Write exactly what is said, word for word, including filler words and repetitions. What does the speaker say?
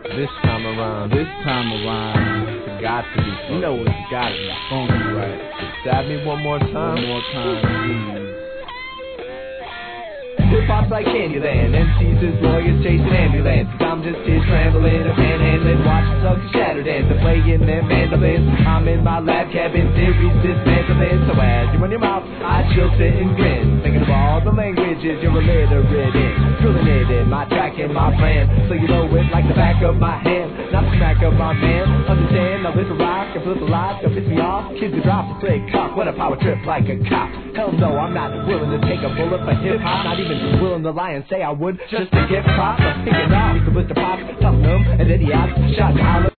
This time around, This time around, it's got to be funky. you know it's gotta be funky, right? Stab me one more time. One more time, please. Hip-hop's like Candyland, M Cs is lawyers chasing ambulance. I'm just here trembling, a panhandling, watching suckers shatter dance and playing their mandolins. I'm in my lab cabin, theories dismantling. So as you run your mouth, I chill, sit and grin, thinking of all the languages you're illiterate in, drilling it in my track and my plan, so you know it like the back of my hand, not the smack of my man. Understand, now this a rock and flip a lot, don't piss me off. Kids who drop a play cock, what a power trip like a cop. Hell no, I'm not willing to take a bullet for hip-hop, not even willing to lie and say I would just to get props. I'm picking off the blister pops, tough them, and then he out, shot and holler.